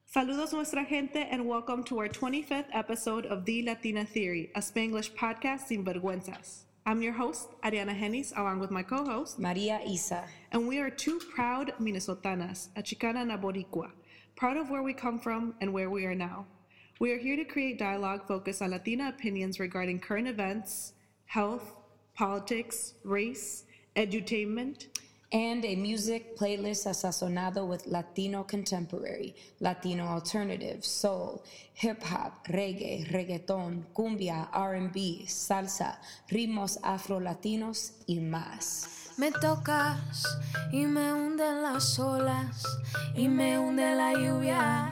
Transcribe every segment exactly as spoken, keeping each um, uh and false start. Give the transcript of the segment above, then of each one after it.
Saludos nuestra gente and welcome to our twenty-fifth episode of The Latina Theory, a Spanglish podcast sin vergüenzas. I'm your host, Ariana Hennis, along with my co-host, Maria Isa. And we are two proud Minnesotanas, a Chicana and a Boricua, proud of where we come from and where we are now. We are here to create dialogue focused on Latina opinions regarding current events, health, politics, race, edutainment, and a music playlist sazonado with Latino contemporary, Latino alternative, soul, hip-hop, reggae, reggaeton, cumbia, R and B, salsa, ritmos afro-latinos y más. Me tocas y me hunden las olas y me hunde la lluvia.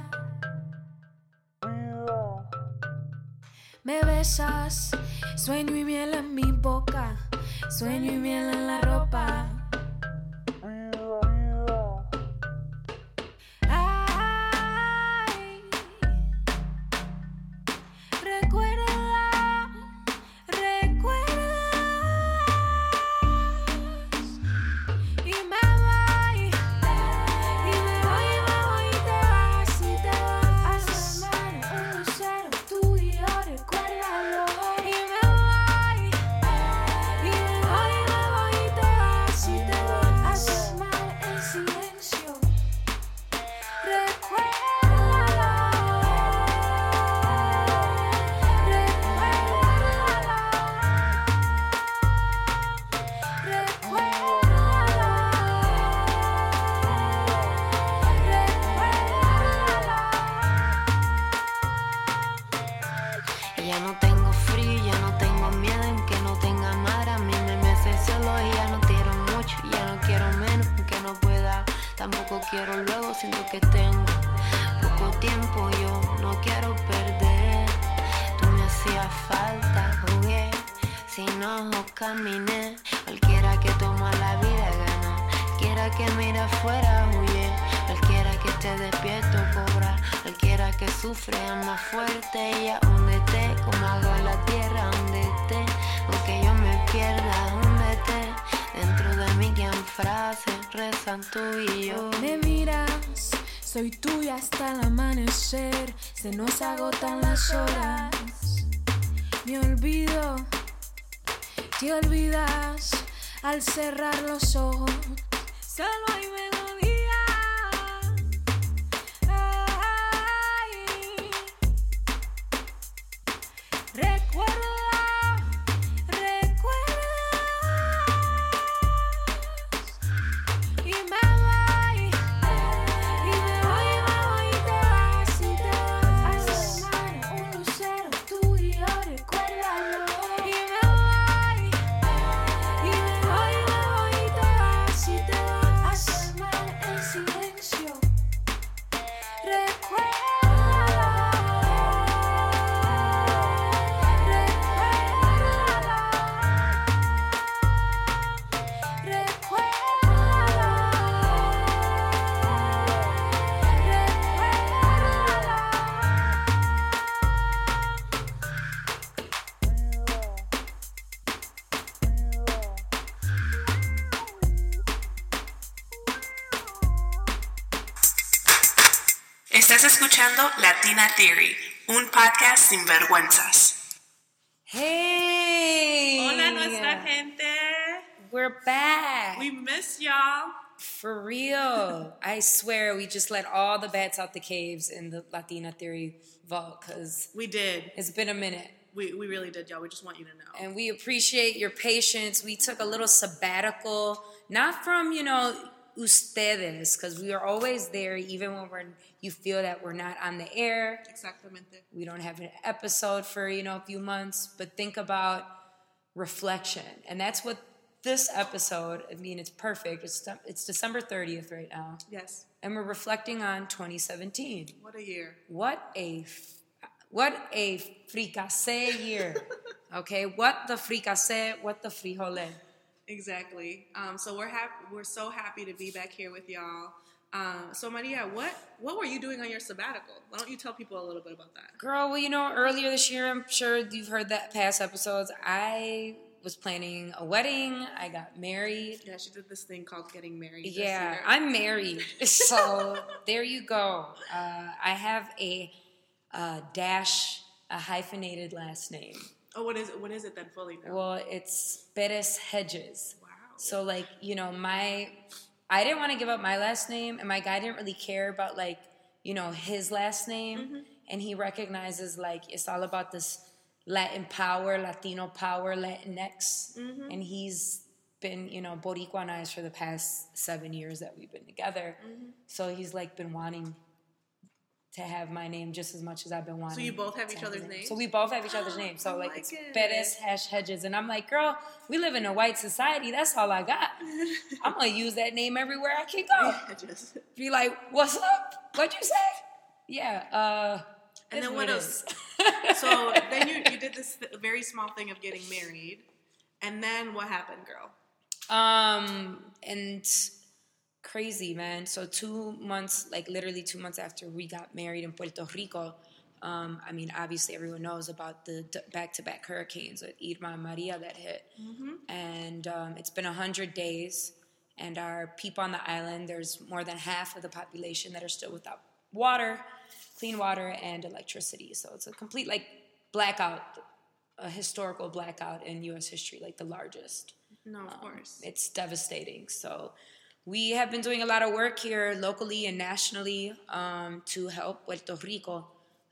Me besas, sueño y miel en mi boca, sueño y miel en la ropa. Quiero luego, siento que tengo poco tiempo, yo no quiero perder. Tú me hacías falta, jugué, sin ojos caminé. Cualquiera que toma la vida gana, cualquiera que mira afuera huye, cualquiera que esté despierto cobra, cualquiera que sufre ama fuerte. Y a donde esté, como hago en la tierra, donde esté, aunque yo me pierda, donde esté. Dentro de mí quedan frases, rezan tú y yo. Me miras, soy tuya hasta el amanecer. Se nos agotan las horas. Me olvido, te olvidas al cerrar los ojos. Solo hay melodía. Ay, recuerda. Estás escuchando Latina Theory, un podcast sin vergüenzas. Hey! Hola nuestra gente. We're back. We miss y'all. For real. I swear we just let all the bats out the caves in the Latina Theory vault because we did. It's been a minute. We we really did, y'all. We just want you to know. And we appreciate your patience. We took a little sabbatical, not from, you know, ustedes, because we are always there, even when we're, you feel that we're not on the air. Exactamente. We don't have an episode for, you know, a few months, but think about reflection. And that's what this episode, I mean, it's perfect. It's it's December thirtieth right now. Yes. And we're reflecting on twenty seventeen. What a year. What a, what a fricassé year. Okay? What the fricassé, what the frijole. Exactly. Um, so we're happy. We're so happy to be back here with y'all. Um, so Maria, what what were you doing on your sabbatical? Why don't you tell people a little bit about that? Girl, well, you know, earlier this year, I'm sure you've heard that past episodes. I was planning a wedding. I got married. Yeah, she did this thing called getting married. Yeah, this year. I'm married. So there you go. Uh, I have a uh, dash, a hyphenated last name. Oh, what is it? What is it then fully now? Well, it's Perez Hedges. Wow. So, like, you know, my, I didn't want to give up my last name, and my guy didn't really care about, like, you know, his last name. Mm-hmm. And he recognizes, like, it's all about this Latin power, Latino power, Latinx. Mm-hmm. And he's been, you know, Boricuanized for the past seven years that we've been together. Mm-hmm. So he's, like, been wanting to have my name just as much as I've been wanting. So you both have each have other's name. names? So we both have each other's names. So, like, like it's it. Perez hash Hedges. And I'm like, girl, we live in a white society. That's all I got. I'm going to use that name everywhere I can go. Hedges. Be like, what's up? What'd you say? Yeah. Uh, and then what else? So then you, you did this th- very small thing of getting married. And then what happened, girl? Um, and... Crazy, man. So two months, like literally two months after we got married in Puerto Rico, um, I mean, obviously everyone knows about the d- back-to-back hurricanes with Irma and Maria that hit. Mm-hmm. And um, it's been one hundred days, and our people on the island, there's more than half of the population that are still without water, clean water, and electricity. So it's a complete, like, blackout, a historical blackout in U S history, like the largest. No, of um, course. It's devastating. So... we have been doing a lot of work here locally and nationally um, to help Puerto Rico.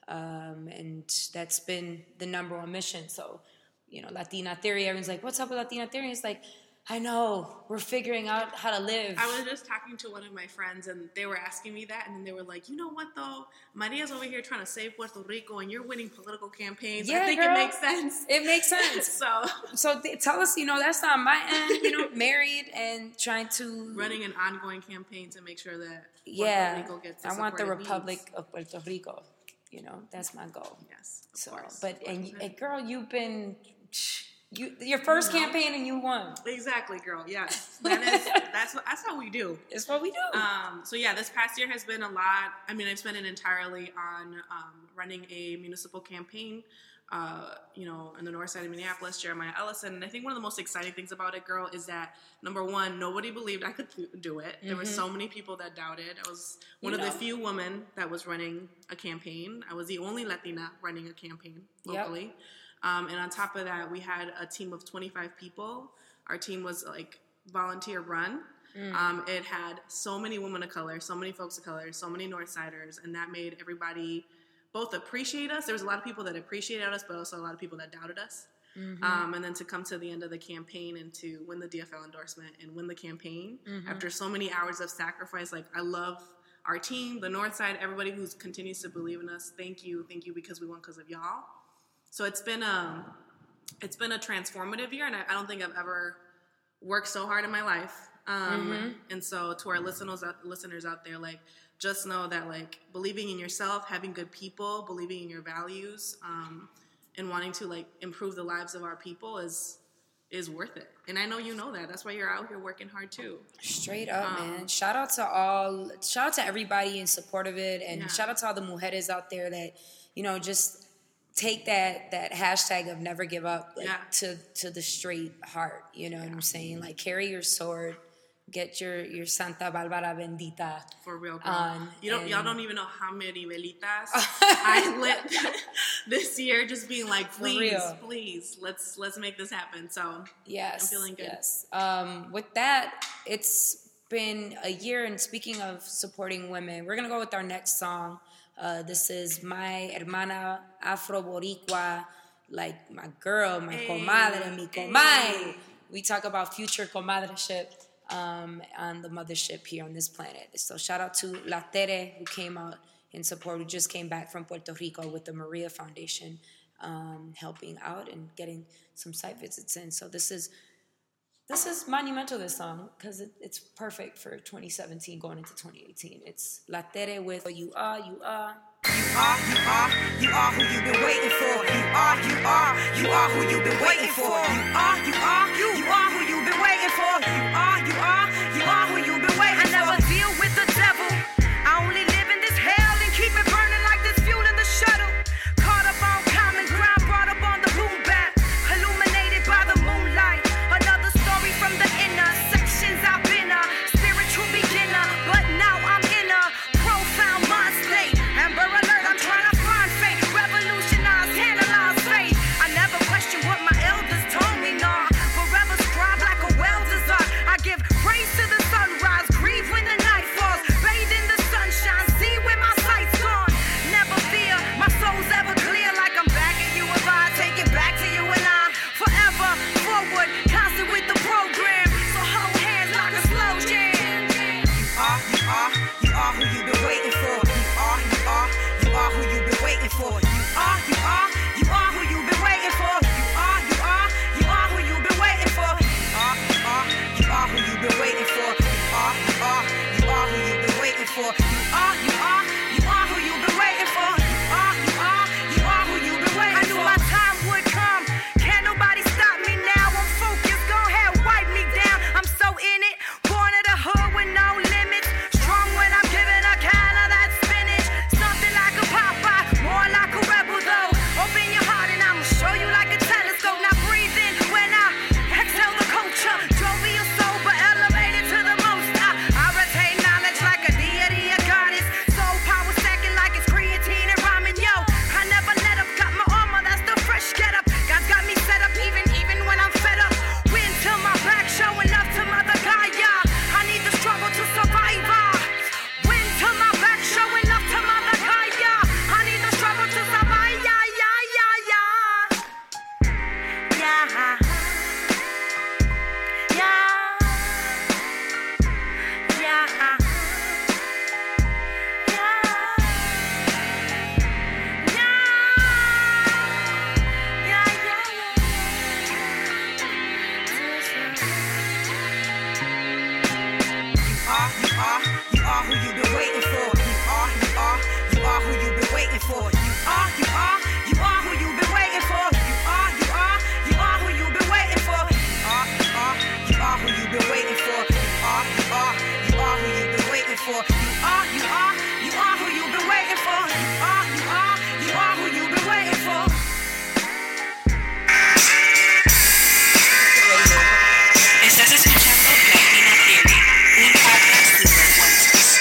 Um, and that's been the number one mission. So, you know, Latina Theory, everyone's like, what's up with Latina Theory? It's like, I know, we're figuring out how to live. I was just talking to one of my friends, and they were asking me that, and then they were like, you know what, though? Maria's over here trying to save Puerto Rico, and you're winning political campaigns. Yeah, I think girl. it makes sense. It makes sense. so so th- tell us, you know, that's on my end, you know, married and trying to... running an ongoing campaign to make sure that Puerto yeah, Rico gets the I want the support it Republic needs. of Puerto Rico. You know, that's my goal. Yes, of so, course. But, of and, course. and girl, you've been... You, your first you know. campaign and you won. Exactly, girl. Yes, that is. That's what. That's how we do. It's what we do. Um. So yeah, this past year has been a lot. I mean, I've spent it entirely on um, running a municipal campaign. Uh, you know, in the north side of Minneapolis, Jeremiah Ellison. And I think one of the most exciting things about it, girl, is that number one, nobody believed I could do it. There mm-hmm. were so many people that doubted. I was one you of know. the few women that was running a campaign. I was the only Latina running a campaign locally. Yep. Um, and on top of that, we had a team of twenty-five people. Our team was like volunteer run. Mm. Um, it had so many women of color, so many folks of color, so many Northsiders, and that made everybody both appreciate us. There was a lot of people that appreciated us, but also a lot of people that doubted us. Mm-hmm. Um, and then to come to the end of the campaign and to win the D F L endorsement and win the campaign mm-hmm. after so many hours of sacrifice. Like, I love our team, the Northside, everybody who continues to believe in us. Thank you. Thank you because we won because of y'all. So it's been a, it's been a transformative year, and I, I don't think I've ever worked so hard in my life. Um, mm-hmm. And so to our listeners, listeners out there, like, just know that, like, believing in yourself, having good people, believing in your values, um, and wanting to, like, improve the lives of our people is is worth it. And I know you know that. That's why you're out here working hard too. Straight up, um, man. Shout out to all, shout out to everybody in support of it, and yeah. shout out to all the mujeres out there that, you know, just take that that hashtag of never give up, like, yeah. to to the straight heart. You know yeah. what I'm saying? Like, carry your sword, get your your Santa Bárbara Bendita. For real, girl. On, you don't, and, y'all don't even know how many velitas I lit this year, just being like, please, please, let's let's make this happen. So yes, I'm feeling good. Yes. Um, with that, it's been a year, and speaking of supporting women, we're gonna go with our next song. Uh, this is my hermana Afro Boricua, like my girl, my hey, comadre, mi comadre. Hey. We talk about future comadreship um, on the mothership here on this planet. So shout out to La Tere, who came out in support, who just came back from Puerto Rico with the Maria Foundation, um, helping out and getting some site visits in. So this is This is monumental, this song, because it, it's perfect for twenty seventeen going into twenty eighteen. It's La Tere with You Are, You Are. You are, you are, you are who you've been waiting for. You are, you are, you are who you've been waiting for. You are, you are, you, you are who you've been waiting for. You are, you are, you are who you've been waiting for. I never deal with the devil. I only live in this hell and keep it burning like this fuel in the shuttle. Caught up on common ground, brought up on the boom back, illuminated by the moonlight. for. You are, you are, you are who you've been waiting for. You are, you are, you are who you've been waiting for. You are, you are, you are who you've been waiting for. You are, you are, you are who you've been waiting for. You are, you are, you are who you've been waiting for. You are, you are, you are who you've been waiting for. I knew my time would come. Can't nobody stop me now. I'm focused. Go ahead, wipe me down. I'm so in it. Born of the hood with no limits. Strong when I'm giving a can of that spinach. Something like a Popeye, more like a rebel though. Open your heart and I'ma show you like a telescope. Now breathe in when I exhale the culture. Drove me a soul but elevated to the most. I, I retain knowledge like a deity, a goddess. Soul power stacking like it's creatine and ramen. Yo, I never let up. Got my armor, that's the fresh get up. God's got me set up even even when I'm fed up. Win till my back showing up to Mother Gaia. I need the struggle to survive. ah. Win till my back showing up to Mother Gaia. I need the struggle to survive. Yeah, yeah, yeah, yeah. Yeah. Yeah. Yeah. You are, you are who you've been waiting for. You are, you are, you are who you've been waiting for. You are, you are, you are who you've been waiting for. You are, you are, you are who you've been waiting for. You are, you are, you are who you've been waiting for. You are, you are, you are who you've been waiting for. You are, you are, you are who you've been waiting for. You are, you are, you are who you've been waiting for. Estás escuchando Latina Theory, un podcast de vergüenzas.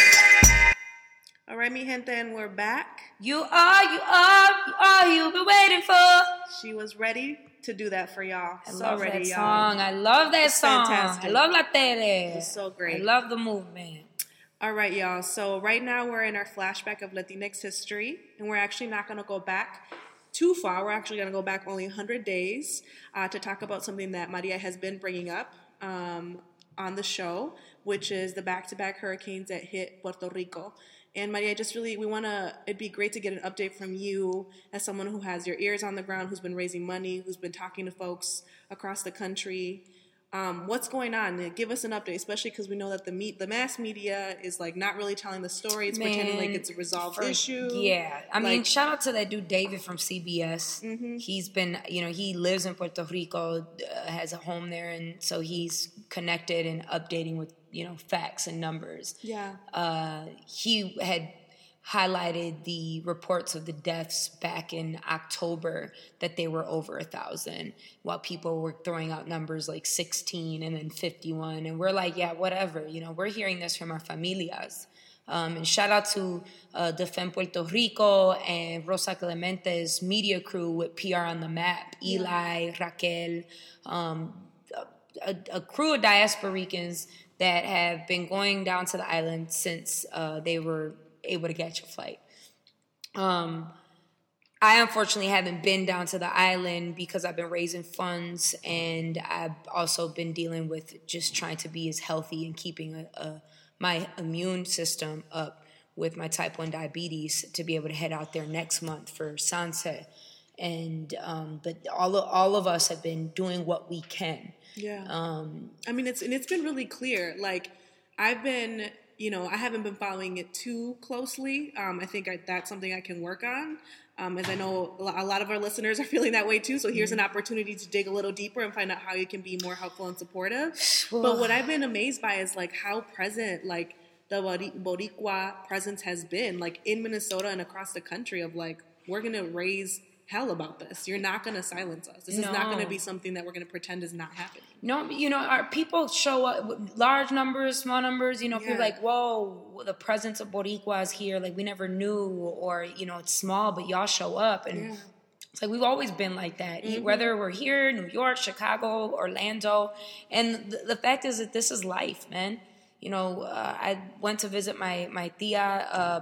All right, mi gente, and we're back. You are, you are, you are, you've been waiting for. She was ready to do that for y'all. I so love ready, that y'all. song. I love that It's song. fantastic. I love La Tele. It's so great. I love the movement. All right, y'all. So right now we're in our flashback of Latinx history, and we're actually not going to go back too far. We're actually going to go back only one hundred days uh, to talk about something that Maria has been bringing up um, on the show, which is the back-to-back hurricanes that hit Puerto Rico. And Maria, just really, we want to, it'd be great to get an update from you as someone who has your ears on the ground, who's been raising money, who's been talking to folks across the country. Um, what's going on? Give us an update, especially because we know that the me- the mass media is like not really telling the story. It's Man, pretending like it's a resolved for- issue. Yeah. I mean, Like- shout out to that dude David from C B S. Mm-hmm. He's been, you know, he lives in Puerto Rico, uh, has a home there, and so he's connected and updating with, you know, facts and numbers. Yeah. Uh, he had highlighted the reports of the deaths back in October that they were over a thousand, while people were throwing out numbers like sixteen and then fifty-one. And we're like, yeah, whatever. You know, we're hearing this from our familias. Um, and shout out to uh, Defend Puerto Rico and Rosa Clemente's media crew with P R on the Map, Eli, Raquel, um, a, a crew of diasporicans that have been going down to the island since uh, they were able to catch a flight. Um, I unfortunately haven't been down to the island because I've been raising funds, and I've also been dealing with just trying to be as healthy and keeping a, a, my immune system up with my type one diabetes to be able to head out there next month for Sanse. And um, but all of, all of us have been doing what we can. Yeah. Um, I mean, it's and it's been really clear. Like, I've been, you know, I haven't been following it too closely. Um, I think I, that's something I can work on, um, as I know a lo- a lot of our listeners are feeling that way too. So here's an opportunity to dig a little deeper and find out how you can be more helpful and supportive. But what I've been amazed by is like how present like the Bori- Boricua presence has been, like in Minnesota and across the country. Of like, we're gonna raise hell about this. You're not going to silence us. This is not going to No. be something that we're going to pretend is not happening. No, you know, our people show up with large numbers, small numbers. You know, Yeah. people like, whoa, the presence of Boricua is here. Like, we never knew, or, you know, it's small, but y'all show up. And Yeah. it's like, we've always been like that, E- whether we're here, New York, Chicago, Orlando. And the, the fact is that this is life, man. You know, uh, I went to visit my, my tia, uh,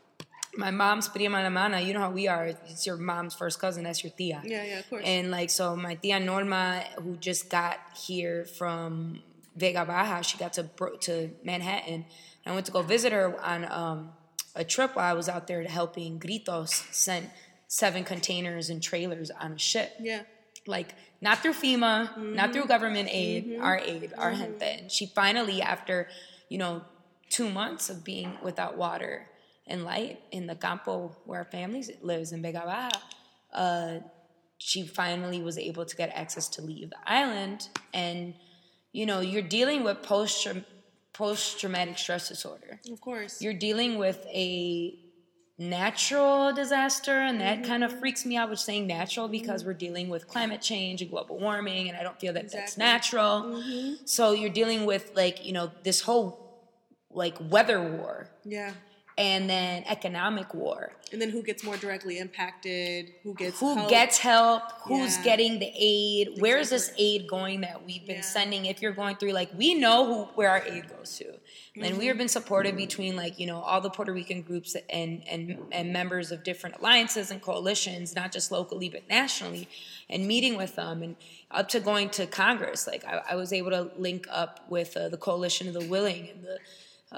my mom's prima hermana. You know how we are. It's your mom's first cousin. That's your tia. Yeah, yeah, of course. And like, so my tia Norma, who just got here from Vega Baja, she got to Bro- to Manhattan. I went to go visit her on um, a trip while I was out there helping Gritos send seven containers and trailers on a ship. Yeah. Like, not through FEMA, Mm-hmm. not through government aid, Mm-hmm. our aid, our Mm-hmm. gente. And she finally, after, you know, two months of being without water and light in the campo where our family lives in Vega Baja, uh, she finally was able to get access to leave the island. And, you know, you're dealing with post post-traumatic stress disorder. Of course. You're dealing with a natural disaster, and that Mm-hmm. kind of freaks me out with saying natural, because we're dealing with climate change and global warming, and I don't feel that that's Exactly. natural. Mm-hmm. So you're dealing with, like, you know, this whole, like, weather war, Yeah. and then economic war. And then who gets more directly impacted? Who gets Who help? gets help? Who's Yeah. getting the aid? Where is this Exactly. aid going that we've been Yeah. sending? If you're going through, like, we know who where our aid goes to. And Mm-hmm. we have been supported between, like, you know, all the Puerto Rican groups and, and, and members of different alliances and coalitions, not just locally but nationally, and meeting with them, and up to going to Congress. Like, I, I was able to link up with uh, the Coalition of the Willing and the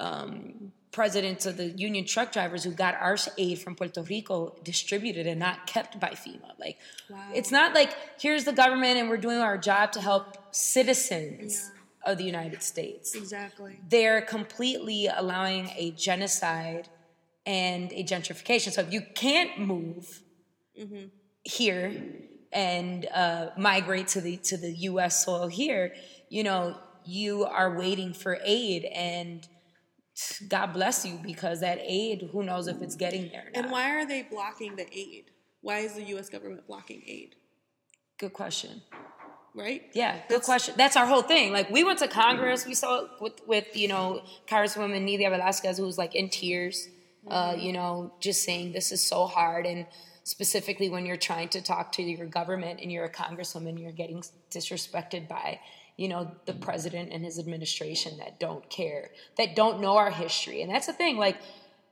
um, presidents of the union truck drivers who got our aid from Puerto Rico distributed and not kept by FEMA. Like, Wow. it's not like, here's the government and we're doing our job to help citizens Yeah. of the United States. Exactly. They're completely allowing a genocide and a gentrification. So if you can't move Mm-hmm. here and uh, migrate to the to the U S soil here, you know, you are waiting for aid, and God bless you, because that aid, who knows if it's getting there or not. And why are they blocking the aid? Why is the U S government blocking aid? Good question. Right? Yeah, good That's- question. That's our whole thing. Like, we went to Congress. We saw it with, with you know, Congresswoman Nidia Velázquez, who was, like, in tears, uh, you know, just saying this is so hard. And specifically when you're trying to talk to your government and you're a congresswoman, you're getting disrespected by, you know, the president and his administration that don't care, that don't know our history. And that's the thing. Like,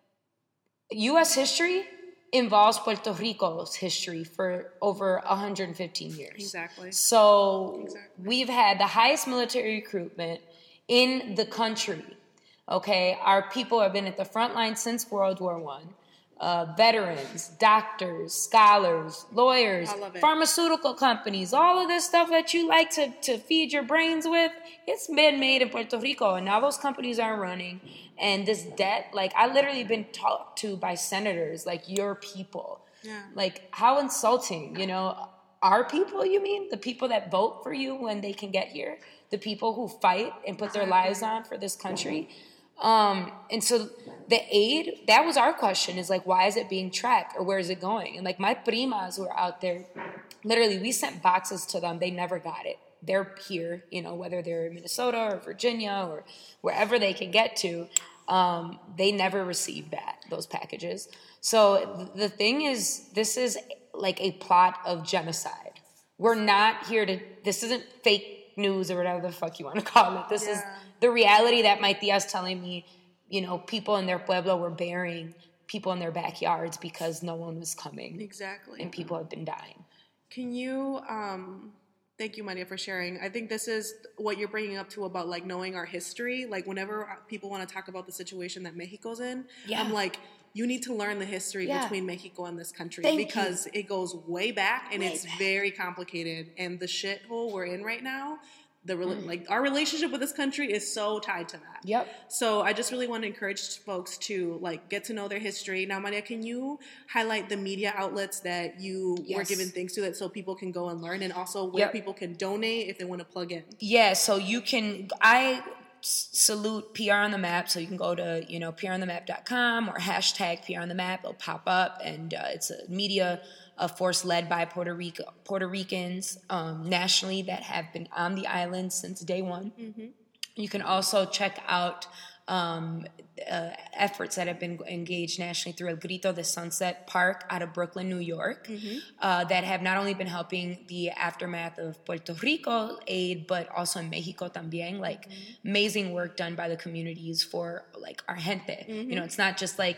U S history involves Puerto Rico's history for over one hundred fifteen years. Exactly. So Exactly. we've had the highest military recruitment in the country. Okay, our people have been at the front line since World War One. Uh, veterans, doctors, scholars, lawyers, I love it. pharmaceutical companies, all of this stuff that you like to, to feed your brains with, it's been made in Puerto Rico, and now those companies aren't running. And this debt, like, I literally been talked to by senators, like, your people. Yeah. Like, how insulting, you know? Our people, you mean? The people that vote for you when they can get here? The people who fight and put their lives on for this country? Um, and so the aid, that was our question, is like, why is it being tracked, or where is it going? And like, my primas were out there, literally, we sent boxes to them. They never got it. They're here, you know, whether they're in Minnesota or Virginia or wherever they can get to, um, they never received that, those packages. So th- the thing is, this is like a plot of genocide. We're not here to, this isn't fake news or whatever the fuck you want to call it. This is Yeah. the reality that my tia's telling me, you know, people in their pueblo were burying people in their backyards because no one was coming. Exactly. And people have been dying. Can you, um, thank you, Maria, for sharing. I think this is what you're bringing up, too, about, like, knowing our history. Like, whenever people want to talk about the situation that Mexico's in, Yeah. I'm like, you need to learn the history Yeah. between Mexico and this country. Thank because it goes way back, and Way it's back. very complicated. And the shithole we're in right now, the rela- Mm. like our relationship with this country is so tied to that. Yep. So I just really want to encourage folks to, like, get to know their history. Now, Maria, can you highlight the media outlets that you were Yes. giving things to, that so people can go and learn, and also where Yep. people can donate if they want to plug in? Yeah, so you can, I s- salute P R on the Map, so you can go to, you know, P R on the map dot com or hashtag P R on the Map, it'll pop up, and uh, it's a media a force led by Puerto Rico, Puerto Ricans um, nationally that have been on the island since day one. Mm-hmm. You can also check out um, uh, efforts that have been engaged nationally through El Grito de Sunset Park out of Brooklyn, New York, Mm-hmm. uh, that have not only been helping the aftermath of Puerto Rico aid, but also in Mexico también, like Mm-hmm. amazing work done by the communities for like our gente. You know, it's not just like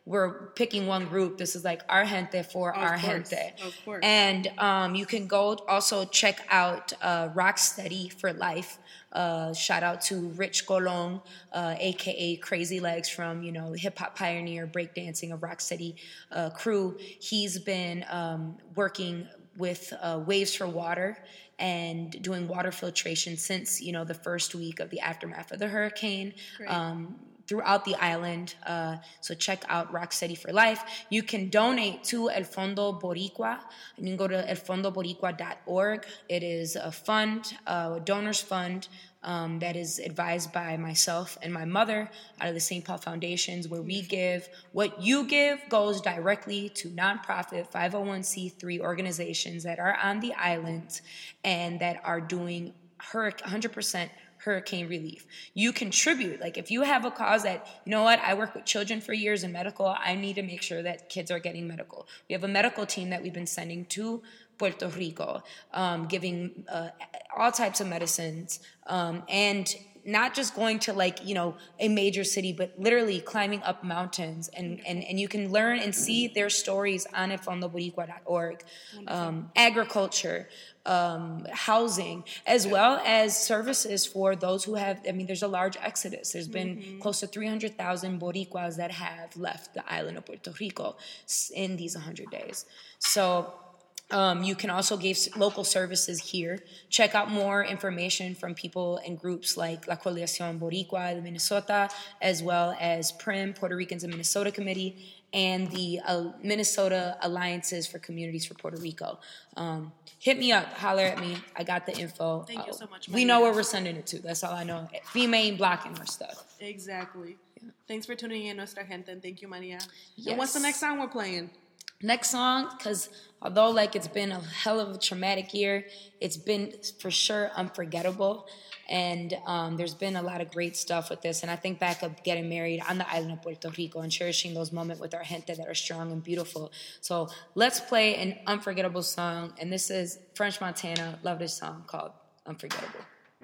we're picking one group. This is like our gente for Of our course, gente. of course. And um, you can go also check out uh, Rocksteady for Life. Uh, shout out to Rich Colon, uh, a k a. Crazy Legs from, you know, hip-hop pioneer, breakdancing of Rocksteady uh, crew. He's been um, working with uh, Waves for Water and doing water filtration since, you know, the first week of the aftermath of the hurricane. Um, throughout the island. Uh, so check out Rocksteady for Life. You can donate to El Fondo Boricua. You can go to el fondo boricua dot org. It is a fund, uh, a donors fund um, that is advised by myself and my mother out of the Saint Paul Foundations, where we give, what you give goes directly to nonprofit five oh one c three organizations that are on the island and that are doing hurricane, one hundred percent hurricane relief. You contribute. Like if you have a cause that, you know what, I work with children for years in medical, I need to make sure that kids are getting medical. We have a medical team that we've been sending to Puerto Rico, um, giving uh, all types of medicines, um, and not just going to like, you know, a major city, but literally climbing up mountains. And, and, and you can learn and see their stories on el fondo boricua dot org. Um, agriculture, um, housing, as well as services for those who have, I mean, there's a large exodus. There's been mm-hmm. close to three hundred thousand Boricuas that have left the island of Puerto Rico in these one hundred days. So Um, you can also give local services here. Check out more information from people and groups like La Coalición Boricua de Minnesota, as well as P R I M, Puerto Ricans in Minnesota Committee, and the uh, Minnesota Alliances for Communities for Puerto Rico. Um, hit me up, holler at me. I got the info. Thank uh, you so much, We Maria. know where we're sending it to. That's all I know. Female ain't blocking our stuff. Exactly. Yeah. Thanks for tuning in, Nuestra Gente, and thank you, Maria. Yes. And what's the next song we're playing? Next song, because although like it's been a hell of a traumatic year, it's been for sure unforgettable. And um, there's been a lot of great stuff with this. And I think back of getting married on the island of Puerto Rico and cherishing those moments with our gente that are strong and beautiful. So let's play an unforgettable song. And this is French Montana. Love this song called Unforgettable.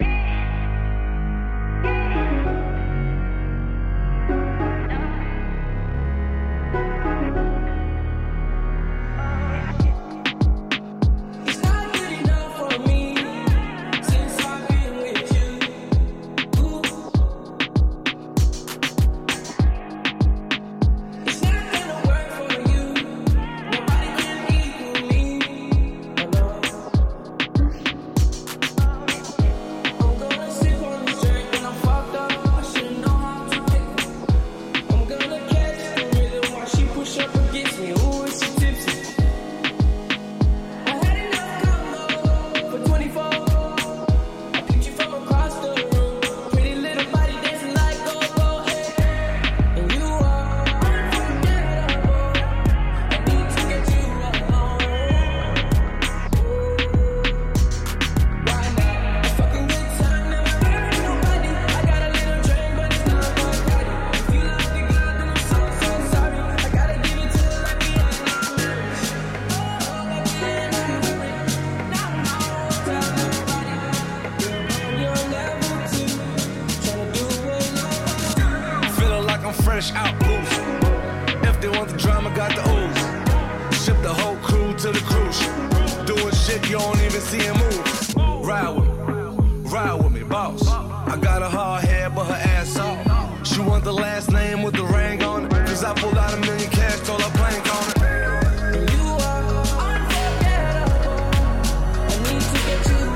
Fresh out loose. If they want the drama, got the ooze. Ship the whole crew to the cruise. Doing shit you don't even see him move. Ride with me, ride with me, boss. I got a hard head, but her ass off. She want the last name with the ring on it. Cause I pulled out a million cash, told her plank on it. You are unforgettable. I need to get you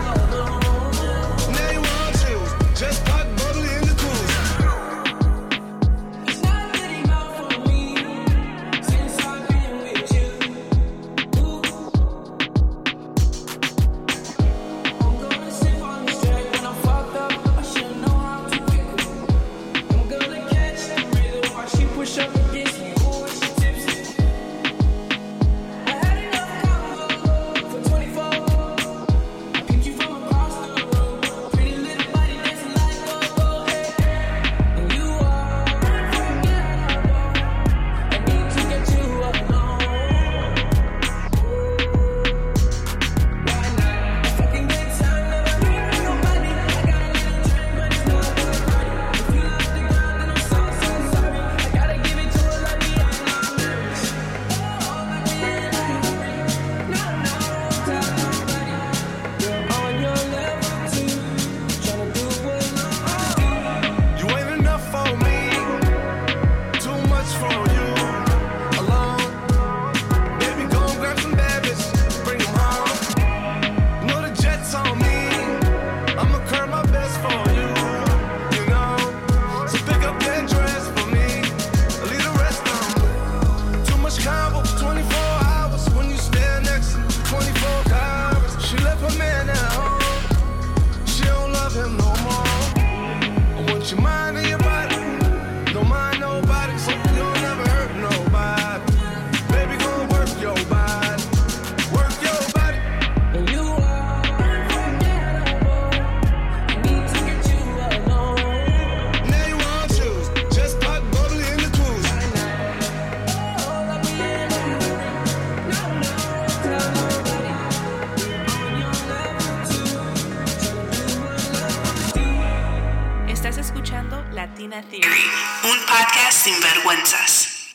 alone. Now you want to choose. Just pop bubbly in the cruise. Watch Sinvergüenzas.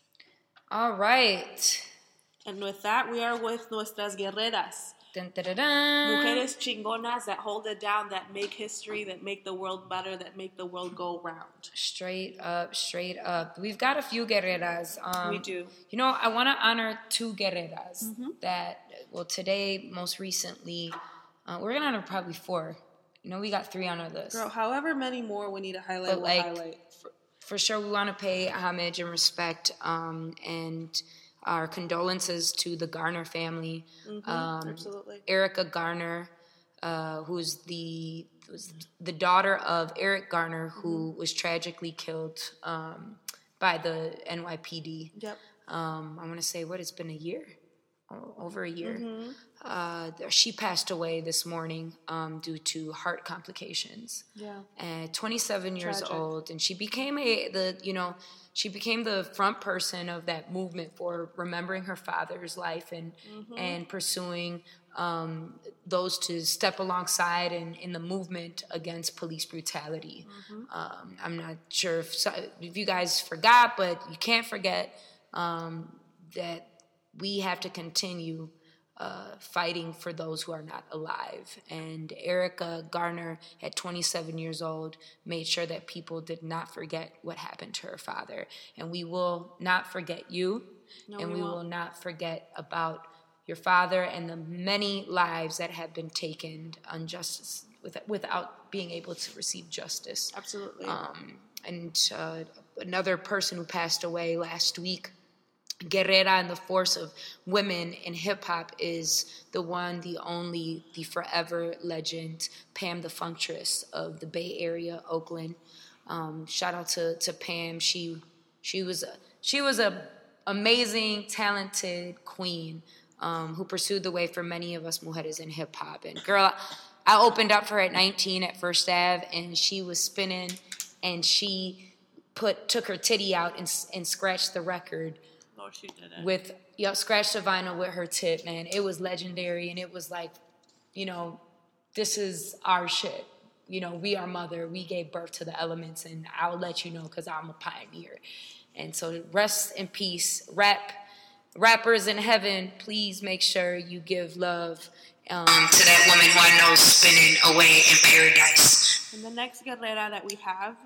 All right. And with that, we are with nuestras guerreras. Dun, dun, dun, dun. Mujeres chingonas that hold it down, that make history, that make the world better, that make the world go round. Straight up, straight up. We've got a few guerreras. Um, We do. You know, I want to honor two guerreras mm-hmm. that, well, today, most recently, uh, we're going to honor probably four. You know, we got three on our list. Girl, however many more we need to highlight, but we'll like, highlight. For, for sure, we want to pay homage and respect um, and our condolences to the Garner family. Mm-hmm, um, absolutely. Erica Garner, uh, who's the was the daughter of Eric Garner, who mm-hmm. was tragically killed um, by the N Y P D. Yep. Um, I want to say, what, it's been a year? O- over a year. Mm-hmm. Uh, she passed away this morning um, due to heart complications. Yeah. At twenty-seven years Tragic. old, and she became a the you know she became the front person of that movement for remembering her father's life and mm-hmm. and pursuing um, those to step alongside in, in the movement against police brutality. Mm-hmm. Um, I'm not sure if if you guys forgot, but you can't forget um, that we have to continue uh, fighting for those who are not alive. And Erica Garner, at twenty-seven years old, made sure that people did not forget what happened to her father. And we will not forget you, no, and we, we won't. will not forget about your father and the many lives that have been taken unjustice with, without being able to receive justice. Absolutely. Um, and uh, another person who passed away last week, Guerrera and the force of women in hip-hop, is the one, the only, the forever legend, Pam the Functress of the Bay Area, Oakland. Um, shout out to, to Pam. She she was a, she was a amazing, talented queen um, who pursued the way for many of us mujeres in hip-hop. And girl, I opened up for her at nineteen at First Ave, and she was spinning, and she put took her titty out and, and scratched the record. Oh, she did it. With, you know, scratched the vinyl with her tip, man. It was legendary, and it was like, you know, this is our shit. You know, we are mother. We gave birth to the elements, and I'll let you know because I'm a pioneer. And so rest in peace. Rap, rappers in heaven, please make sure you give love um, to that woman who I know is spinning away in paradise. And the next guerrera that we have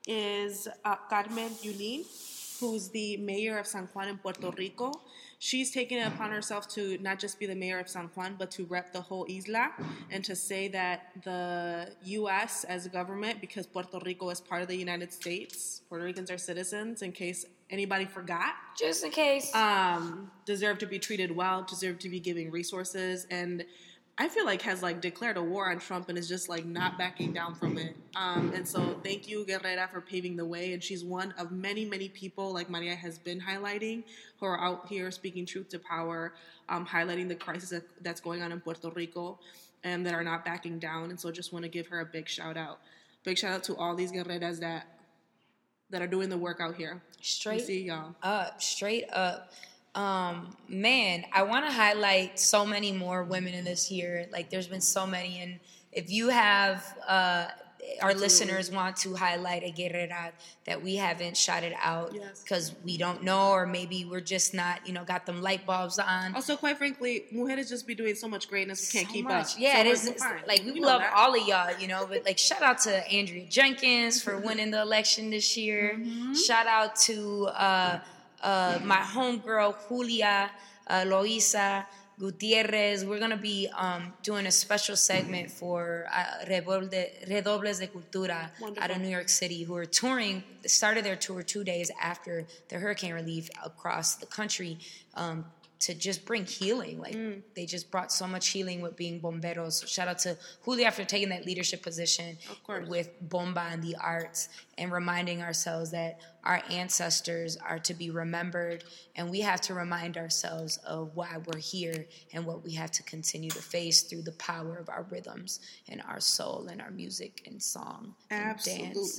is uh, Carmen Yulín, who's the mayor of San Juan in Puerto Rico. She's taken it upon herself to not just be the mayor of San Juan, but to rep the whole isla and to say that the U S as a government, because Puerto Rico is part of the United States, Puerto Ricans are citizens, in case anybody forgot. Just in case. Um, deserve to be treated well, deserve to be giving resources, and I feel like has like declared a war on Trump and is just like not backing down from it. Um, and so thank you, Guerrera, for paving the way. And she's one of many, many people, like Maria has been highlighting, who are out here speaking truth to power, um, highlighting the crisis that, that's going on in Puerto Rico and that are not backing down. And so just want to give her a big shout out. Big shout out to all these Guerreras that that are doing the work out here. Straight we see y'all. up, straight up. Um, man, I want to highlight so many more women in this year. Like, there's been so many, and if you have uh, our Absolutely. listeners want to highlight a guerrera that we haven't shouted out because yes. we don't know, or maybe we're just not, you know, got them light bulbs on. Also, quite frankly, mujeres just be doing so much greatness we can't so keep much. up. Yeah, so it is. Fine. Like, we you love all of y'all, you know, but like, shout out to Andrea Jenkins for winning the election this year. Mm-hmm. Shout out to uh, uh, my homegirl Julia uh, Loisa Gutierrez. We're going to be um, doing a special segment for uh, Redobles de Cultura Wonderful. Out of New York City, who are touring, started their tour two days after the hurricane relief across the country um, to just bring healing. Like, mm. they just brought so much healing with being bomberos. So shout out to Julia for taking that leadership position with Bomba and the arts and reminding ourselves that our ancestors are to be remembered, and we have to remind ourselves of why we're here and what we have to continue to face through the power of our rhythms and our soul and our music and song Absolutely. and dance.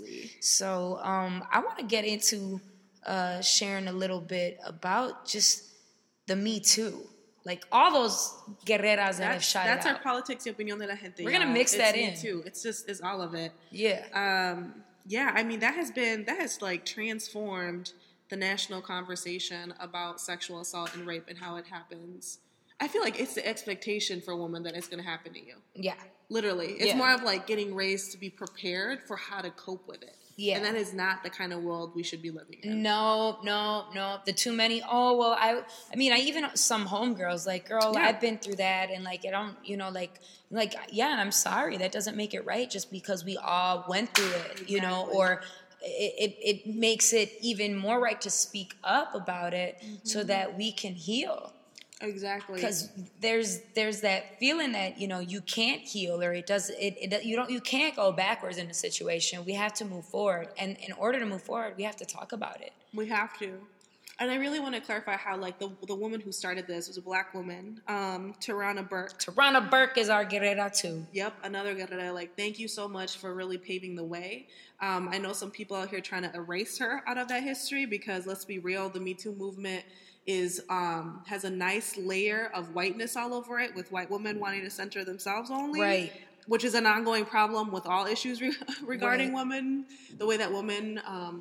So um, I want to get into uh, sharing a little bit about just the Me Too. Like, all those guerreras that that's, have shot That's it our out. politics y opinión de la gente. We're going to mix it's that Me in. Too. It's just, it's all of it. Yeah. Um, yeah, I mean, that has been, that has like transformed the national conversation about sexual assault and rape and how it happens, I feel like it's the expectation for a woman that it's going to happen to you. Yeah. Literally. It's Yeah. more of like getting raised to be prepared for how to cope with it. Yeah. And that is not the kind of world we should be living in. No, no, no. The too many, oh, well, I I mean, I even, some homegirls, like, girl, Yeah. I've been through that, and, like, I don't, you know, like, like, yeah, I'm sorry. That doesn't make it right just because we all went through it, exactly. you know, or it, it, it makes it even more right to speak up about it mm-hmm. so that we can heal. Exactly. Because there's there's that feeling that, you know, you can't heal, or it does it, it you don't you can't go backwards in a situation. We have to move forward, and in order to move forward, we have to talk about it. We have to. And I really want to clarify how, like, the the woman who started this was a black woman, um, Tarana Burke. Tarana Burke is our guerrera too. Yep, another guerrera. Like, thank you so much for really paving the way. Um, I know some people out here trying to erase her out of that history because, let's be real, the Me Too movement is um, has a nice layer of whiteness all over it, with white women wanting to center themselves only. Right. Which is an ongoing problem with all issues re- regarding right. women, the way that women um,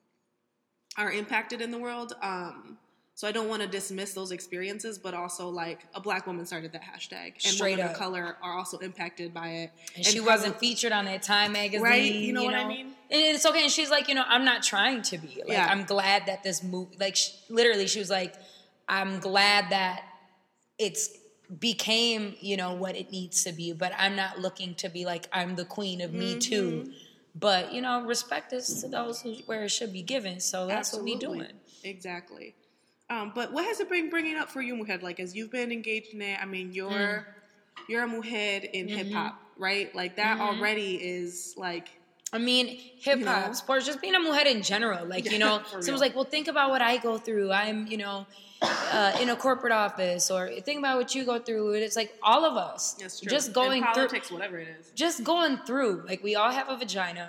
are impacted in the world. Um, so I don't want to dismiss those experiences, but also, like, a black woman started that hashtag. And Straight women up. of color are also impacted by it. And, and she how, wasn't featured on that Time magazine. Right? You know you what know? I mean? And it's okay. And she's like, you know, I'm not trying to be. Like, Yeah. I'm glad that this movie, like, she, literally, she was like, I'm glad that it's became, you know, what it needs to be, but I'm not looking to be like, I'm the queen of Me Too. Mm-hmm. But, you know, respect is to those who, where it should be given. So that's Absolutely. what we doing. Exactly. Um, but what has it been bringing up for you, Mujer? Like, as you've been engaged in it, I mean, you're mm. you're a mujer in mm-hmm. hip hop, right? Like, that mm-hmm. already is like. I mean, hip hop, you know? Sports, just being a mujer in general. Like, you know, someone's like, well, think about what I go through. I'm, you know, uh, in a corporate office, or think about what you go through. And it's like all of us. That's true. Just going in politics, through. Whatever it is. Just going through. Like, we all have a vagina.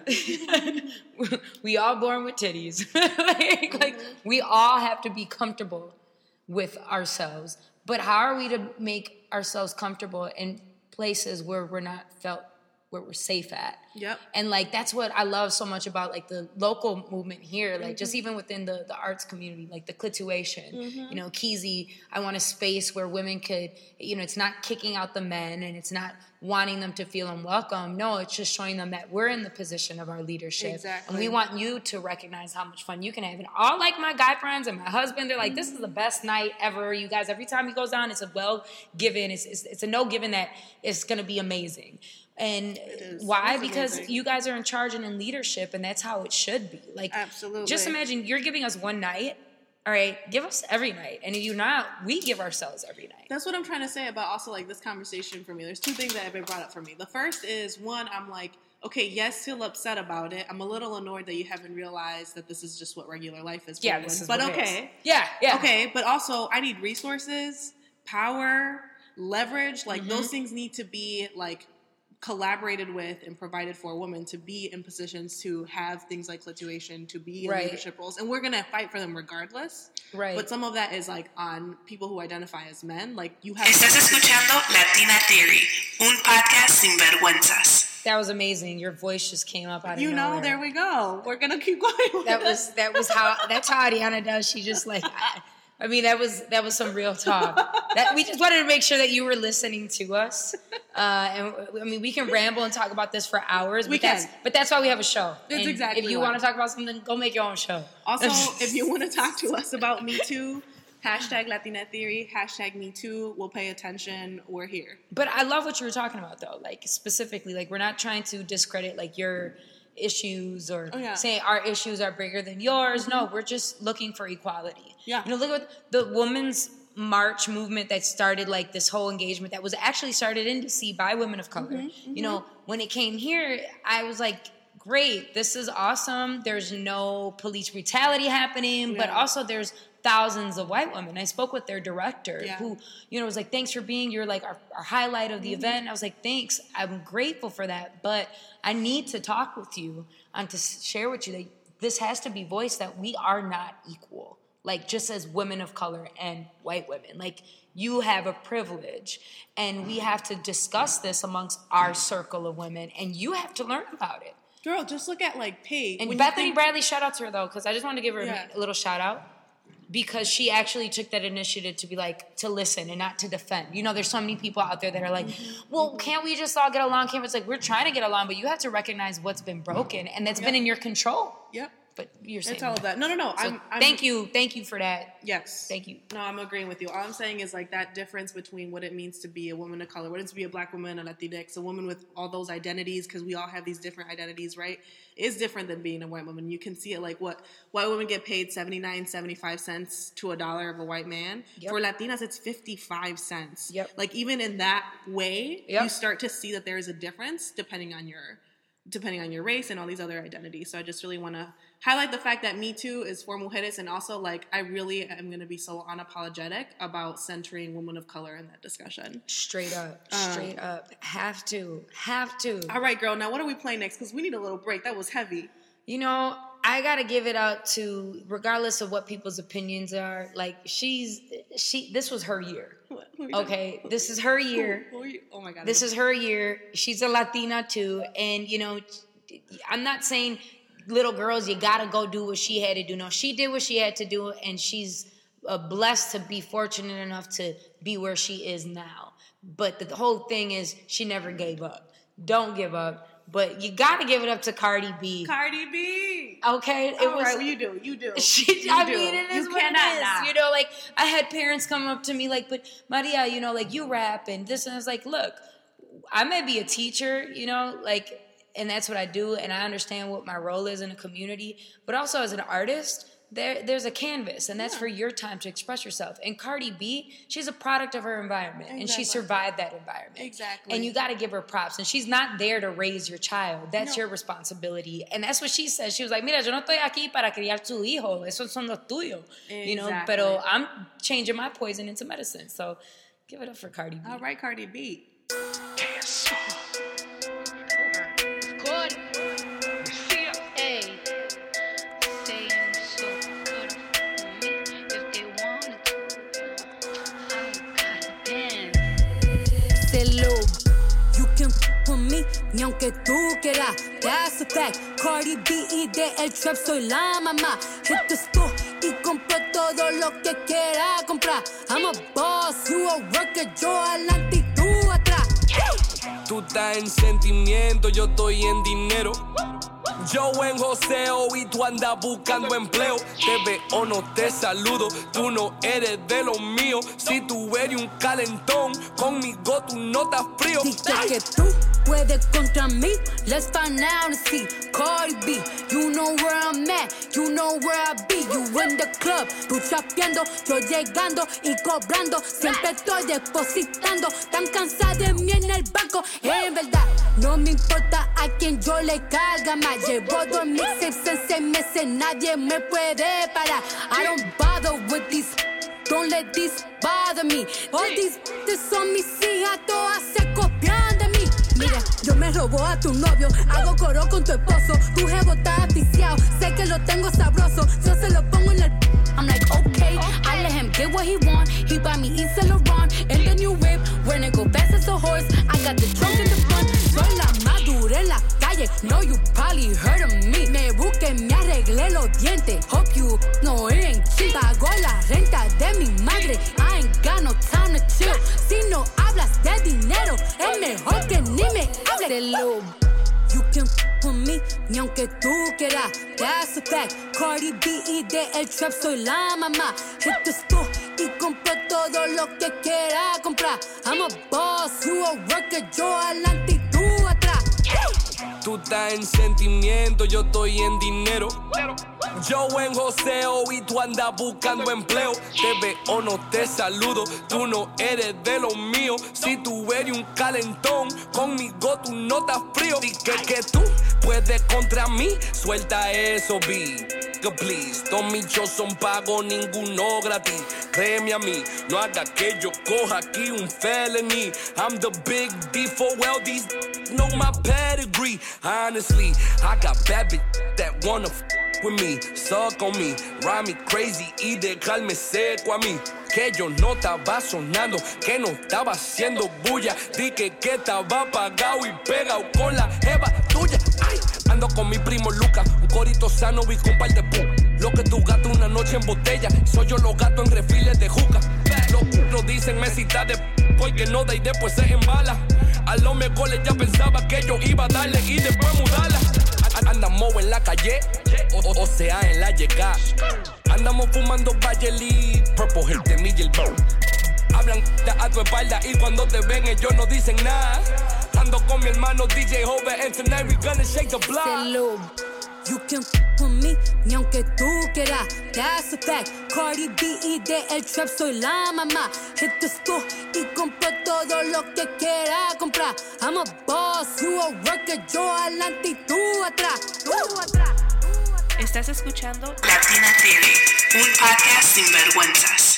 We all born with titties. like, mm-hmm. like, we all have to be comfortable with ourselves. But how are we to make ourselves comfortable in places where we're not felt, where we're safe at? Yep. And, like, that's what I love so much about, like, the local movement here, like, mm-hmm. just even within the, the arts community, like the Clituation, mm-hmm. you know, Keezy, I want a space where women could, you know, it's not kicking out the men, and it's not wanting them to feel unwelcome. No, it's just showing them that we're in the position of our leadership. Exactly. And we want you to recognize how much fun you can have. And all, like, my guy friends and my husband, they're like, mm-hmm. this is the best night ever. You guys, every time he goes on, it's a well-given, it's, it's, it's a no-given that it's going to be amazing. And why? It's because amazing. You guys are in charge and in leadership, and that's how it should be. Like, absolutely. Just imagine you're giving us one night. All right, give us every night. And if you're not, we give ourselves every night. That's what I'm trying to say about also, like, this conversation for me. There's two things that have been brought up for me. The first is, one, I'm like, okay, yes, feel upset about it. I'm a little annoyed that you haven't realized that this is just what regular life is for yeah, you. This is but what okay. It is. Yeah, yeah. Okay, but also I need resources, power, leverage. Like, mm-hmm. those things need to be, like, collaborated with and provided for a woman to be in positions to have things like Clituation, to be in right. leadership roles. And we're going to fight for them regardless. Right. But some of that is, like, on people who identify as men. Like, you have... Estás escuchando Latina Theory, un podcast sin vergüenzas. That was amazing. Your voice just came up out of you know, nowhere. there we go. We're going to keep going with That was, that was how, that's how Ariana does. She just, like... I, I mean, that was that was some real talk. That we just wanted to make sure that you were listening to us. Uh, and I mean, we can ramble and talk about this for hours. But we can. That's, but that's why we have a show. That's and exactly if you why. want to talk about something, go make your own show. Also, if you want to talk to us about Me Too, hashtag Latina Theory, hashtag Me Too, we'll pay attention. We're here. But I love what you were talking about, though. Like, specifically, like, we're not trying to discredit, like, your issues or oh, yeah. say our issues are bigger than yours. Mm-hmm. No, we're just looking for equality. Yeah. You know, look at the women's march movement that started, like, this whole engagement that was actually started in D C by women of color. Mm-hmm, mm-hmm. You know, when it came here, I was like, great, this is awesome. There's no police brutality happening, yeah. but also there's thousands of white women. I spoke with their director yeah. who, you know, was like, thanks for being, you're like our, our highlight of the mm-hmm. event. And I was like, thanks, I'm grateful for that. But I need to talk with you and to share with you that this has to be voiced, that we are not equal. Like, just as women of color and white women. Like, you have a privilege, and we have to discuss this amongst our circle of women, and you have to learn about it. Girl, just look at like Paige. And When Bethany think- Bradley, shout out to her though, because I just wanted to give her Yeah. a little shout out because she actually took that initiative to be like, to listen and not to defend. You know, there's so many people out there that are like, well, can't we just all get along? Can't we? It's like, we're trying to get along, but you have to recognize what's been broken and that's Yep. been in your control. Yep. But you're saying It's all of that. No, no, no. So I'm, I'm, thank you. Thank you for that. Yes. Thank you. No, I'm agreeing with you. All I'm saying is like that difference between what it means to be a woman of color, what it means to be a black woman, a Latinx, a woman with all those identities, because we all have these different identities, right? Is different than being a white woman. You can see it like what white women get paid seventy-nine, seventy-five cents to a dollar of a white man. Yep. For Latinas, it's fifty-five cents. Yep. Like even in that way, Yep. you start to see that there is a difference depending on your depending on your race and all these other identities. So I just really want to highlight the fact that Me Too is for mujeres, and also like I really am going to be so unapologetic about centering women of color in that discussion. Straight up. Um, Straight up. Have to. Have to. All right, girl. Now what are we playing next? Because we need a little break. That was heavy. You know, I gotta give it out to, regardless of what people's opinions are, like she's, she, this was her year. What? Who are you talking Okay, this is her year. Who are you? Oh my God. This is her year. She's a Latina too. And, you know, I'm not saying little girls, you gotta go do what she had to do. No, she did what she had to do, and she's uh, blessed to be fortunate enough to be where she is now. But the whole thing is she never gave up. Don't give up. But you gotta give it up to Cardi B. Cardi B. Okay? It All was, right, well, you do. You do. She, You I do. mean, it is You what it cannot is. not. You know, like, I had parents come up to me like, but Maria, you know, like, you rap and this, and I was like, look, I may be a teacher, you know, like, and that's what I do, and I understand what my role is in a community, but also as an artist, there, there's a canvas, and that's Yeah. for your time to express yourself. And Cardi B, she's a product of her environment, and she Exactly. survived that environment. Exactly. And you got to give her props. And she's not there to raise your child. That's No. your responsibility. And that's what she says. She was like, mira, yo no estoy aquí para criar tu hijo. Esos son los tuyos. You know, Exactly. pero I'm changing my poison into medicine. So give it up for Cardi B. All right, Cardi B. Good. Hey, saying so good for me if they wanted to. I gotta dance. Hello, you can f with me, ni aunque tú quieras. That's a fact. Cardi B y de el trap soy la mamá. Hit the store y compro todo lo que quiera comprar. I'm a boss, you a worker, yo adelante y tú atrás. Tú estás en sentimiento, yo estoy en dinero. Yo en joseo y tú andas buscando empleo. Te veo, no te saludo, tú no eres de los míos. Si tú eres un calentón, conmigo tú no estás frío. Dice que tú puedes contra mí. Let's find out and see. Cardi B, you know where I'm at, you know where I be. You in the club, tú chapeando, yo llegando y cobrando. Siempre estoy depositando. Tan cansada de mí en el banco. En verdad, no me importa a quien yo le carga más. Llevo dos mixtapes en seis meses, nadie me puede parar. I don't bother with these. Don't let this bother me. All these bitches son mis hijas, todas se copian de mí. Mira, yo me robo a tu novio, hago coro con tu esposo. Tu jevo está aficiado, sé que lo tengo sabroso. Yo se lo pongo en el. I'm like, okay, I let him get what he want. He buy me Yves Saint Laurent and the new whip. When it go fast as a horse, I got the trunk in the front. Soy la madura en la calle, know you probably heard of me. Me busqué, me arreglé los dientes. Hope you no ain't cheap. Pago la renta de mi madre. I ain't got no time to chill. Si no hablas de dinero, es mejor que ni me hables de lube. You can f with me, ni aunque tú quieras. That's a fact. Cardi B y de el trap soy la mamá. Hit the store y compro todo lo que quiera comprar. I'm a boss, you a worker, yo adelante y tú atrás. Tú estás en sentimiento, yo estoy en dinero. Yo en joseo y tú andas buscando empleo. Te veo, no te saludo, tú no eres de los míos. Si tú eres un calentón, conmigo tú no estás frío. Dije que tú puedes contra mí, suelta eso, B. Que please, todos mis shows son pagos, ninguno gratis. Créeme a mí, no haga que yo coja aquí un felony. I'm the big D for well, these know my pedigree. Honestly, I got bad bitch that wanna f with me, suck on me, ride me crazy y dejarme seco a mí. que yo no estaba sonando, que no estaba haciendo bulla. Dije que estaba apagado y pegado con la jeva tuya. Ay, ando con mi primo Lucas, un corito sano y con un par de pu. Lo que tu gato una noche en botella, soy yo los gatos en refiles de juca. Los putos dicen mesita de p, porque no da y después se embala. A los mejores ya pensaba que yo iba a darle y después mudarla. Andamos en la calle, o, o, o sea en la llegada. Andamos fumando Bayeli, Purple Hill, de Miguel Bow. Hablan a tu espalda y cuando te ven ellos no dicen nada. Ando con mi hermano D J Hover and tonight we gonna shake the block. Hello. You can f con mí, ni aunque tú quieras. That's a fact. Cardi B y de el trap soy la mamá. Hit the store y compro todo lo que quiera comprar. I'm a boss, you a worker, yo adelante y tú atrás. Tú atrás. Estás escuchando Latina Theory, un podcast sin vergüenzas.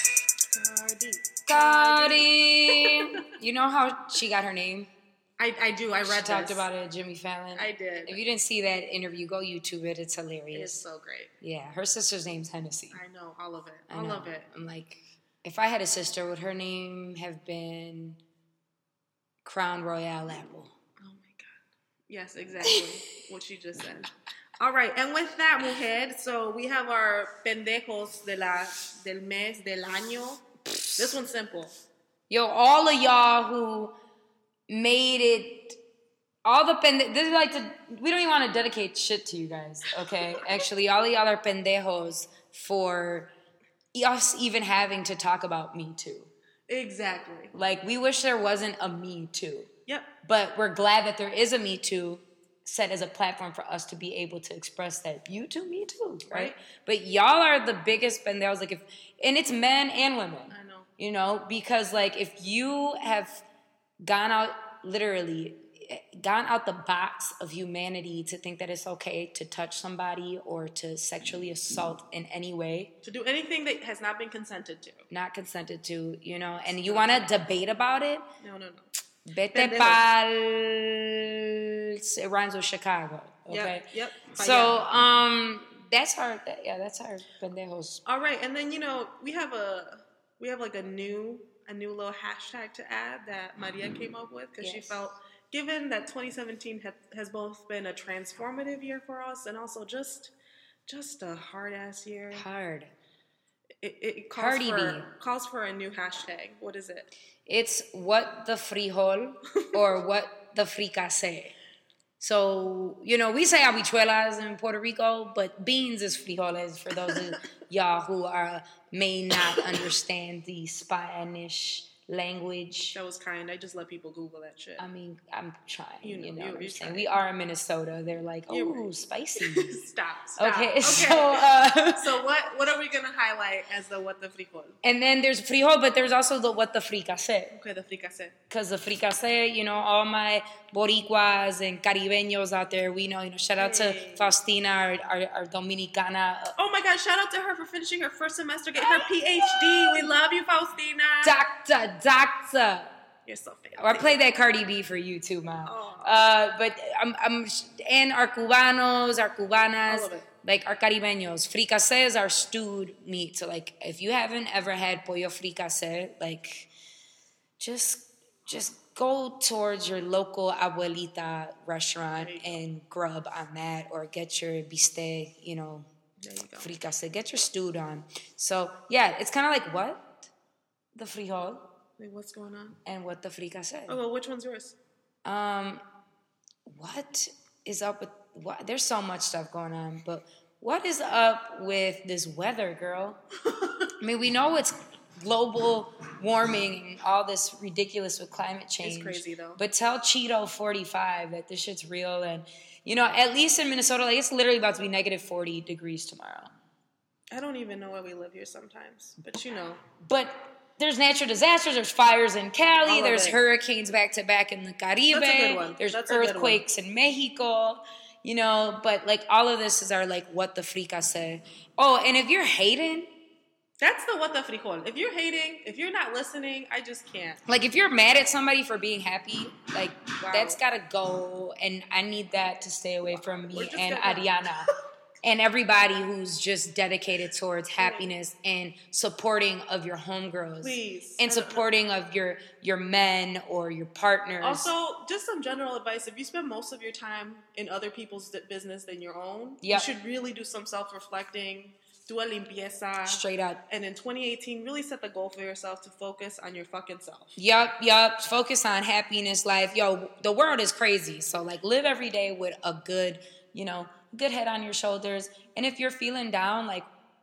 Cardi. You know how she got her name? I, I do. I read She this. talked about it at Jimmy Fallon. I did. If you didn't see that interview, go YouTube it. It's hilarious. It is so great. Yeah, her sister's name's Hennessy. I know. All of it. I All know. of it. I'm like, if I had a sister, would her name have been Crown Royale Apple? Oh my God. Yes, exactly. What she just said. All right. And with that, mujer, so we have our pendejos de la, del mes, del año. This one's simple. Yo, all of y'all who made it, all the pende- this is like to, we don't even want to dedicate shit to you guys, okay? Actually, all of y'all are pendejos for us even having to talk about Me Too. Exactly. Like, we wish there wasn't a Me Too. Yep. But we're glad that there is a Me Too set as a platform for us to be able to express that. You too, me too, right? Right. But y'all are the biggest pendejos, like if, and it's men and women. I know. You know, because like if you have gone out, literally, gone out the box of humanity to think that it's okay to touch somebody or to sexually assault in any way. To do anything that has not been consented to. Not consented to, you know, and you want to debate about it? No, no, no. Vete Pendejos. pa'l... It rhymes with Chicago, okay? Yep, yep. So, um, that's our, yeah, that's our pendejos. All right, and then, you know, we have a, we have like a new, a new little hashtag to add that Maria came up with because she Yes. felt, given that twenty seventeen ha- has both been a transformative year for us and also just, just a hard-ass year. Hard. It, it calls, Cardi for, B. calls for a new hashtag. What is it? It's what the frijol or what the fricase. So, you know, we say habichuelas in Puerto Rico, but beans is frijoles for those of y'all who are may not understand the Spanish language. That was kind. I just let people Google that shit. I mean, I'm trying. You You know, know, you- what I'm you're saying? trying. We are in Minnesota. They're like, You're oh, right. spicy. Stop. Stop. Okay, so uh, So what what are we gonna highlight as the what the frijol? and then there's frijol, but there's also the what the fricase. Okay, the fricase. Because the fricase, you know, all my Boricuas and Caribeños out there, we know, you know, shout out Hey. to Faustina, our, our, our Dominicana. uh, Oh my God! Shout out to her for finishing her first semester, getting her P H D. We love you, Faustina. Doctor, doctor. You're so fancy. Or I played that Cardi B for you too, ma. Oh. Uh, but I'm, I'm, and our Cubanos, our Cubanas, All of it. like our Caribeños. Fricase is our stewed meat. So like, if you haven't ever had pollo fricase, like, just, just go towards your local abuelita restaurant There you go. and grub on that, or get your bistec, you know, There you go. fricase. Get your stewed on. So yeah, it's kind of like what? The frijol Wait, what's going on? and what the fricase. Oh, well, which one's yours? Um, what is up with what? There's so much stuff going on, but what is up with this weather, girl? I mean, we know it's global warming and all this ridiculous with climate change. crazy, though. But tell Cheeto forty-five that this shit's real, and you know, at least in Minnesota, like it's literally about to be negative forty degrees tomorrow. I don't even know why we live here sometimes, but you know. But there's natural disasters. There's fires in Cali. All of There's it. hurricanes back to back in the Caribe. That's a good one. There's That's a good one. earthquakes in Mexico. You know, but like all of this is our like what the fricase. Oh, and if you're hating, That's the what the frijol. If you're hating, if you're not listening, I just can't. like if you're mad at somebody for being happy, like Wow. that's gotta go. And I need that to stay away from We're me just and gonna- Ariana. And everybody who's just dedicated towards happiness and supporting of your homegirls. Please. And supporting of your your men or your partners. Also, just some general advice. If you spend most of your time in other people's business than your own, yep. you should really do some self-reflecting, do a limpieza. Straight up. And in twenty eighteen, really set the goal for yourself to focus on your fucking self. Yup, yup. Focus on happiness, life. Yo, the world is crazy. So, like, live every day with a good, you know, good head on your shoulders. And if you're feeling down, like,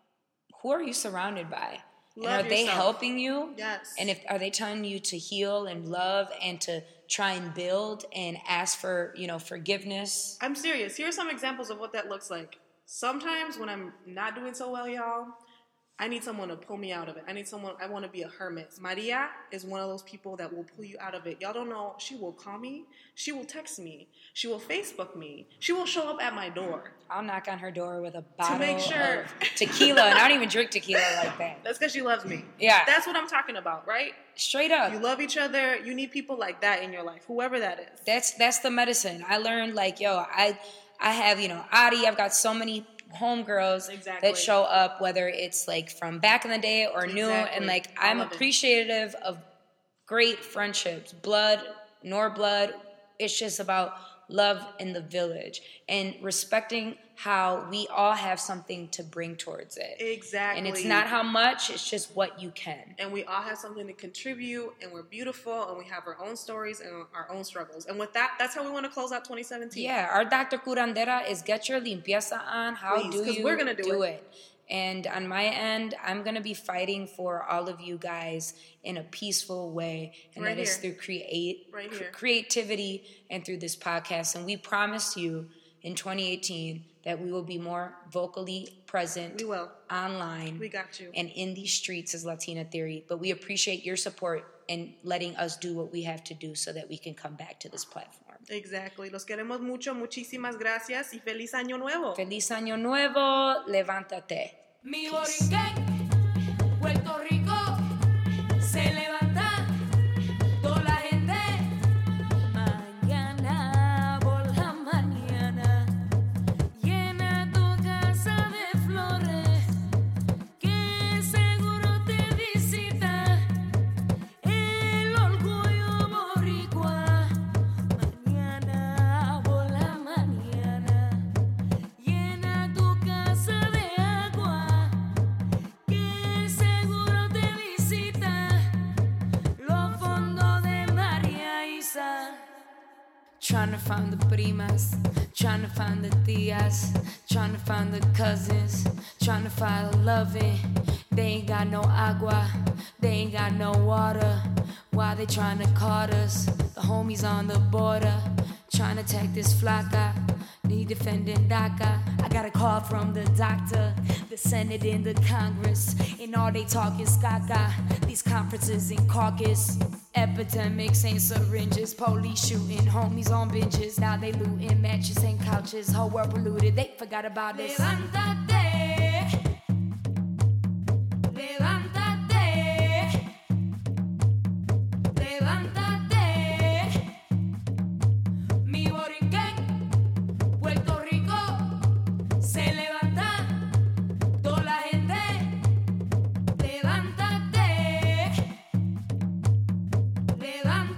who are you surrounded by? Love and are yourself. they helping you? Yes. And if are they telling you to heal and love and to try and build and ask for, you know, forgiveness? I'm serious. Here are some examples of what that looks like. Sometimes when I'm not doing so well, y'all, I need someone to pull me out of it. I need someone, I want to be a hermit. Maria is one of those people that will pull you out of it. Y'all don't know, she will call me, she will text me, she will Facebook me, she will show up at my door. I'll knock on her door with a bottle to make sure. of tequila, and I don't even drink tequila like that. That's because she loves me. Yeah. That's what I'm talking about, right? Straight up. You love each other, you need people like that in your life, whoever that is. That's that's the medicine. I learned, like, yo, I I have, you know, Adi, I've got so many homegirls exactly. that show up, whether it's like from back in the day or exactly. new, and like I'm appreciative it. of great friendships, blood nor blood. It's just about love in the village and respecting how we all have something to bring towards it. Exactly. And it's not how much, it's just what you can. And we all have something to contribute, and we're beautiful, and we have our own stories and our own struggles. And with that, that's how we want to close out twenty seventeen. Yeah, our Doctor Curandera is get your limpieza on. How Please, do you we're gonna do, do it. it? And on my end, I'm going to be fighting for all of you guys in a peaceful way. And right that is here. through create right cr- here. creativity and through this podcast. And we promise you in twenty eighteen that we will be more vocally present we will. online. We got you. And in these streets as Latina Theory. But we appreciate your support and letting us do what we have to do so that we can come back to this platform. Exactly. Los queremos mucho. Muchísimas gracias y feliz año nuevo. Feliz año nuevo. Levántate. Mi Borinquen, Puerto Rico, se levanta toda la gente. Mañana por la mañana, llena tu casa de flores, que seguro te visita el orgullo boricua. Mañana por la mañana, llena tu casa de agua, que seguro te visita los fondos de María Isa. Trying to find the primas, trying to find the tias, trying to find the cousins, trying to find loving. They ain't got no agua, they ain't got no water. Why they trying to caught us? The homies on the border, trying to take this flaca. Need defending DACA. I got a call from the doctor, the Senate and the Congress, and all they talk is caca. These conferences in caucus, epidemics ain't syringes, police shooting homies on benches. Now they looting matches and couches. Whole world polluted, they forgot about this. Levántate, levántate, levántate. Mi Borinquen, Puerto Rico, se levanta toda la gente. Levántate, levántate.